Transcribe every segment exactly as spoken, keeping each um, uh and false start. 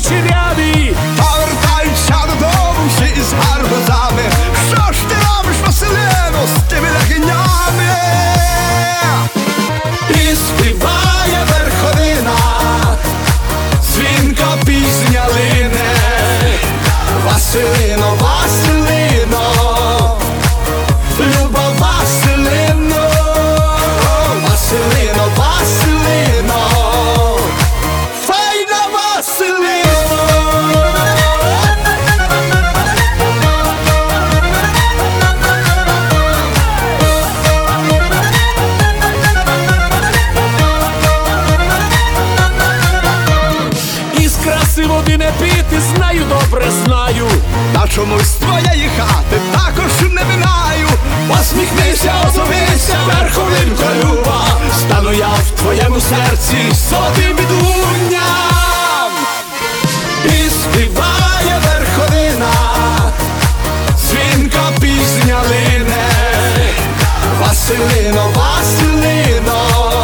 кучеряві повертаються додому всі з гарбузами. Що ж ти робиш, Василино, з тими легенями? І співає верховина, дзвінка пісня лине. Василино, Василино, люба Василино, Василино, Василино, файна Василино. із краси води не пити, знаю, добре знаю. Та чомусь твоєї хати також не минаю. Посміхнися, озовися, верховинко люба, стану я в твоєму серці золотим відлунням. І співає верховина, дзвінка пісня лине. Василино, Василино,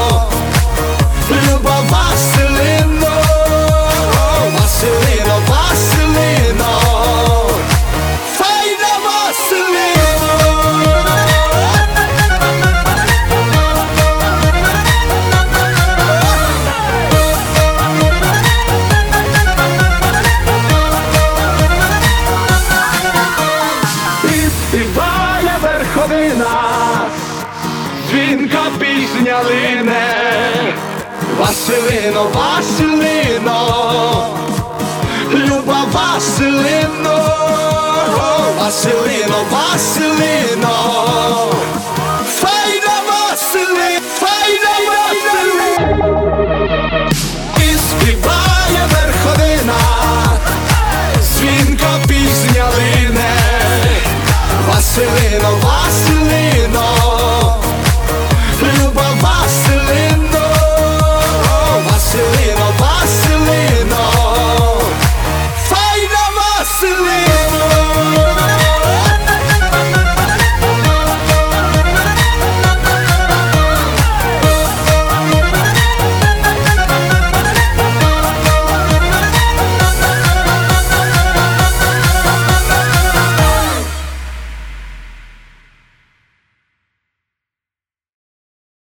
люба Василино, Василино, Василино, файна Василино. І співає верховина, дзвінка пісня лине. Василино, Василино, люба Василино, Василино, Василино, файна Василино, файна Василино. І співає верховина, дзвінка пісня лине. Василино,